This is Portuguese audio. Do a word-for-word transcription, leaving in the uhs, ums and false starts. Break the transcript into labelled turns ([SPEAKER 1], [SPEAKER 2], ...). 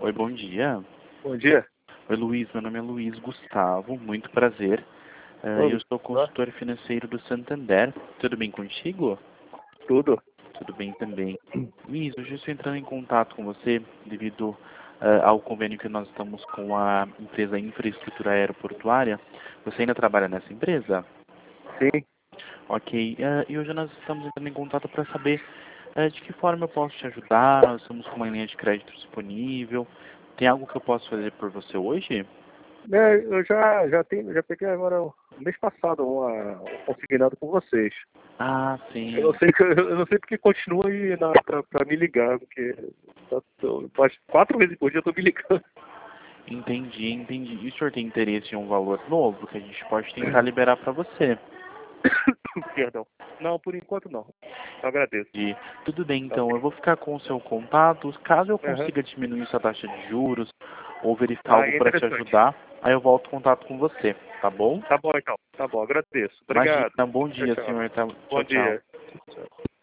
[SPEAKER 1] Oi, bom dia.
[SPEAKER 2] Bom dia.
[SPEAKER 1] Oi, Luiz. Meu nome é Luiz Gustavo. Muito prazer. Eh,
[SPEAKER 2] Oi,
[SPEAKER 1] eu sou consultor financeiro do Santander. Tudo bem contigo?
[SPEAKER 2] tudo?
[SPEAKER 1] Tudo bem também. Luiz, hoje eu estou entrando em contato com você devido eh, ao convênio que nós estamos com a empresa Infraestrutura Aeroportuária. Você ainda trabalha nessa empresa?
[SPEAKER 2] Sim.
[SPEAKER 1] Ok. Eh, e hoje nós estamos entrando em contato para saber eh, de que forma eu posso te ajudar. Nós estamos com uma linha de crédito disponível. Tem algo que eu posso fazer por você hoje?
[SPEAKER 2] É, eu já, já, tenho, já peguei agora, no mês passado, uma, um consignado com vocês.
[SPEAKER 1] Ah,
[SPEAKER 2] Eu não
[SPEAKER 1] sim.
[SPEAKER 2] sei, que- eu não sei porque continua aí na, pra, pra me ligar, porque tá, tô, faz quatro vezes por dia eu tô me ligando.
[SPEAKER 1] Entendi, entendi. E o senhor tem interesse em um valor novo que a gente pode tentar liberar para você?
[SPEAKER 2] Perdão. Não, por enquanto não. Eu agradeço.
[SPEAKER 1] E tudo bem,
[SPEAKER 2] Tá
[SPEAKER 1] então, eu
[SPEAKER 2] ok.
[SPEAKER 1] vou ficar com o seu contato. Caso eu
[SPEAKER 2] Aham.
[SPEAKER 1] consiga diminuir sua taxa de juros ou verificar
[SPEAKER 2] Ah,
[SPEAKER 1] algo
[SPEAKER 2] é
[SPEAKER 1] para te
[SPEAKER 2] interessante.
[SPEAKER 1] ajudar, aí eu volto em contato com você, tá bom?
[SPEAKER 2] Tá bom então. Tá bom, agradeço.
[SPEAKER 1] Imagina,
[SPEAKER 2] Obrigado.
[SPEAKER 1] bom
[SPEAKER 2] Tchau,
[SPEAKER 1] dia,
[SPEAKER 2] tchau.
[SPEAKER 1] senhor. Tá-
[SPEAKER 2] Bom
[SPEAKER 1] Tchau, tchau.
[SPEAKER 2] dia. Tchau.